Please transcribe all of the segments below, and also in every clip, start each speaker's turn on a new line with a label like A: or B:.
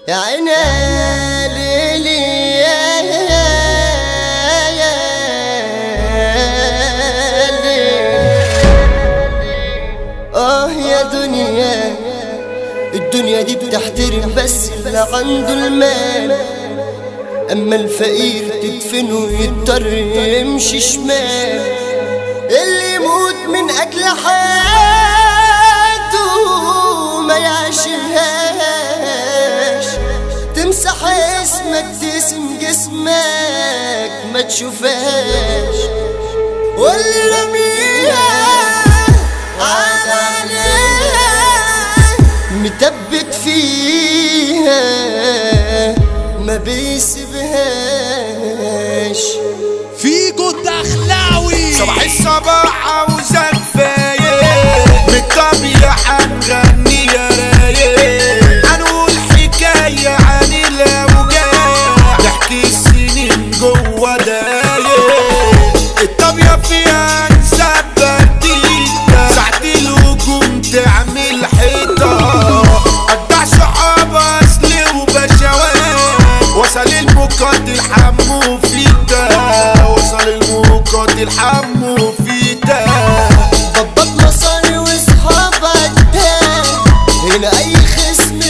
A: يا عيني ليلي يا دنيا، الدنيا دي بتحترم بس اللي عنده المال، اما الفقير تدفنه يضطر يمشي شمال. اللي يموت من اجل حياته ما يعيشهاش، تمسح اسمك تقسم جسمك ما تشوفهاش، واللي رميها متبت فيها ما بيسيبهاش.
B: فيكو الدخلاوي
C: صباح الصباح عاوزك فايق، بالطبيعة هنغني يا رايق، هنقول حكاية عن الأوجاع، نحكي السنين جوا دايق، الطبيعة فيها نسبب ديتا، ساعة الهجوم تعمل حيطة، أجدع صحاب أصلي وبشوات، وصل المقاتل حمو فيتا، وصل المقاتل حمو فيتا،
A: ضبط مصاري واصحاب عدان، هنا أي خصم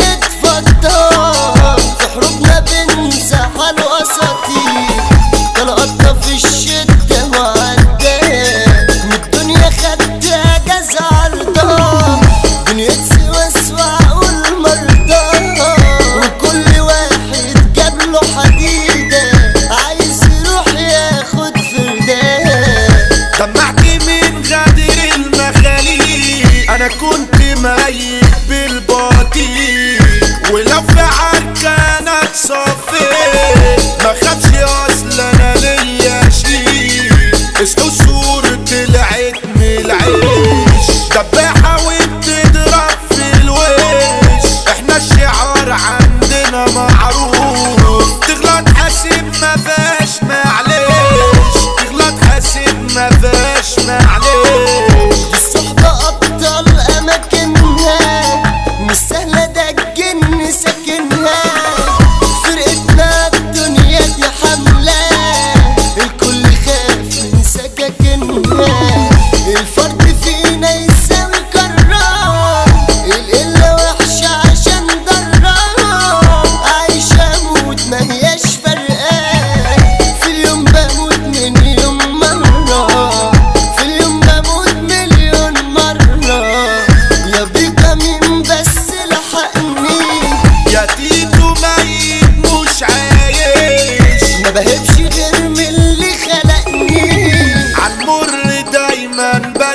A: بيتفضل، في حروبنا بنزح على الأساطير، طلقتنا في الشدة وعدان، من الدنيا خدتها جزع عرضان، دنيا تسوى والمرضى، وكل واحد جابله حديدة عايز يروح ياخد فردان.
C: دمعتي من غدر المخاليق، أنا كنت ميت بالباطيل، ولو في عركة أنا اتصفيت، ما خافش أصل أنا ليا شيء، اسمه السور طلعت من العيش، دباحة وبتضرب في الوش، احنا الشعار عندنا معروف، تغلط حاسب ما فيهاش معلش، تغلط حاسب ما فيهاش معلش.
A: الصحبة أبطال أماكنها، مش سهلة ده الجن ساكنها، فرقتنا الدنيا دي حملة، الكل خاف من سكاكنها، الفرد فينا يساوي كرام، القلة وحشة عشان ضرام، عايشة أموت ما هياش فرقان، في اليوم بموت مليون مرة، في اليوم بموت مليون مرة، يا بيكا مين بس لحقني،
C: يا تيتو ميت مش عايش،
A: ما بهبش غير من اللي خلقني،
C: عالمر دايما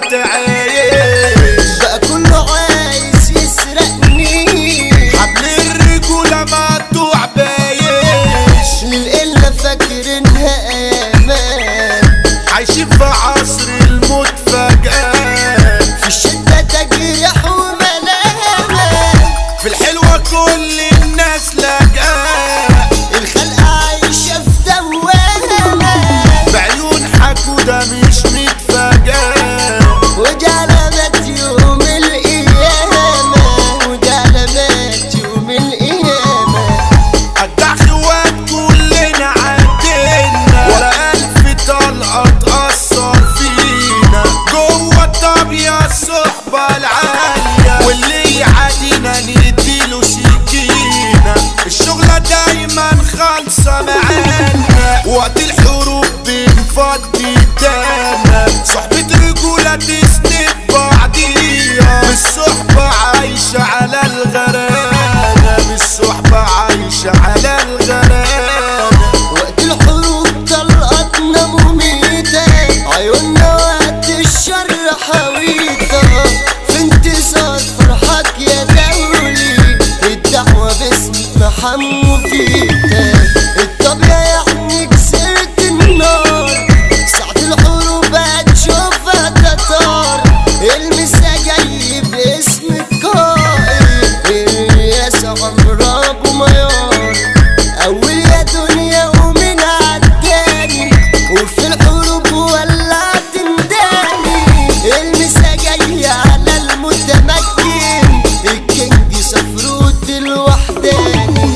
C: بتعايش،
A: بقى كله عايز يسرقني،
C: حبل الرجولة مقطوع بايش،
A: للقلة فاكرينها امان،
C: عايشين في عصر الموت فجأة،
A: في الشدة تجريح وملامة،
C: في الحلوة كل الناس لاجئة،
A: الخلق عايشة في دوامة،
C: بعيون حكودة مش متفاجئة،
A: ودي علامات يوم القيامة، ودي علامات يوم القيامة.
C: أجدع خوات كلنا عدينا، ولا ألف طلقة تأثر فينا، جوه الطابية الصحبة العالية، واللي يعادينا نديله سكينة، الشغلة دايما خالصة معانا، وقت الحروب بنفضي دانا، صحبة رجولة تسند بعضيها، بالصحبة عايشة على الغرانة، بالصحبة عايشة على الغرانة،
A: وقت الحروب طلقتنا مميتة، عيوننا وقت الشر حويطة، في انتصار فرحك يا دولي، الدعوة باسم محمو فيتا، الطبيعة يعني كسرت النار، ساعة الحروب هتشوفها تتار، المسا جاي باسم القائد، الرياس عمرو أبو ميار، أول يا دنيا ومن عالتاني، وفي الحروب ولعت تنداني، المسا جاي على المتمكن، الكينج سفروت الوحداني.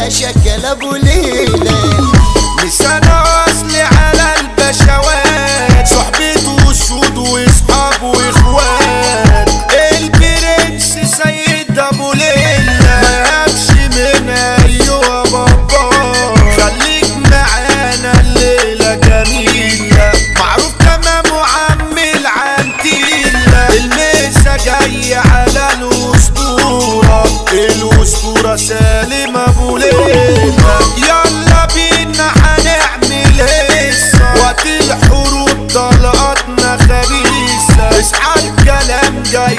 A: شكل ابو ليلى.
C: لسانه اصلي على البشوات، صحبته وسود واصحاب واخوات. البرنس سيد ابو ليلى ما يهبش من ايوه بابا. خليك معانا الليله جميله، معروف تمام وعم العنتيله. الميسا جاي على الاسطوره سالم ابو ليلى. يلا بينا هنعمل هيصه، وقت الحروب طلقاتنا خبيثه. اصحى الكلام جاي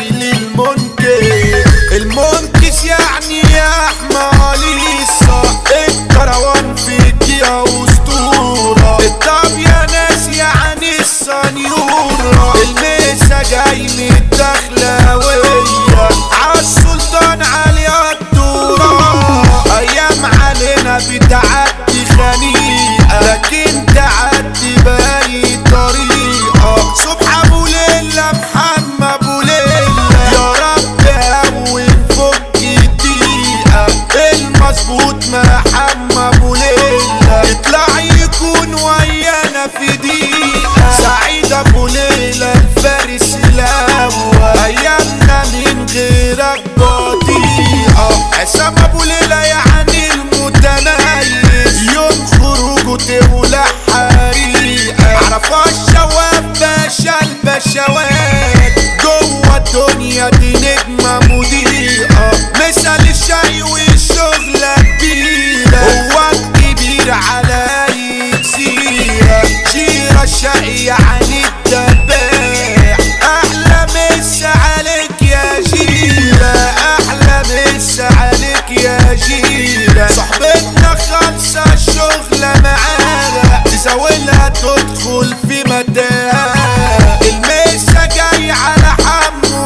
C: المنكس يعني يا احماليصه. الكروان في دقيقه اسطوره، الطب يا ناس يعني السنيوره. الميسا جاي من الدخلاويه، عالسلطان علي الدورة. ايام علينا بتعدي خنيقة، لكن تعدي باي طريقة. صبح ابو ليلى محمد ابو ليلى، يا رب هون فك الدقيقة. المظبوط محمد ابو ليلى، يطلع يكون ويانا في دقيقة. سعيد ابو ليلى الفارس الاول، ايامنا من غيرك بطيئة. حسام ابو ليلى يعني المتميز، يوم خروجه تولع حريقة. عرفها الشواب باشا البشوات، جوه الدنيا دي نجمة مضيئة. مثل الشاي والشغلة كبيرة، هو الكبير على اي جزيرة. جيرة الشقي يعني الدباح، احلى مسا عليك يا جيرة، احلى مسا عليك يا جيرة. صحبتنا خالصة الشغلة معانا، تزاولها تدخل في متاهة. المسا جاي على حمو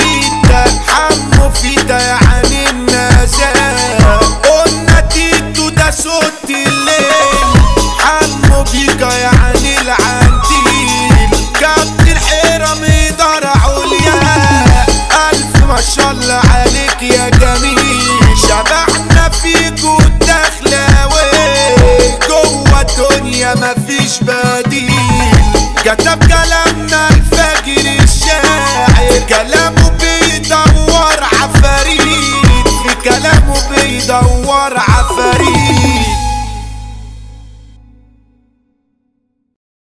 C: فيتا يعني النزاهة. قلنا تيتو ده صوت الليل، حمو بيكا يعني العنتيل. كابتن حرم دار عليا، الف ما شاء الله عليك يا جميل. شبحنا فيكو الدخلاوي، جوه الدنيا مفيش بديل. كتب كلامنا الفجر الشاعر، كلامه بيدور عفاريت، في كلامه بيدور عفاريت.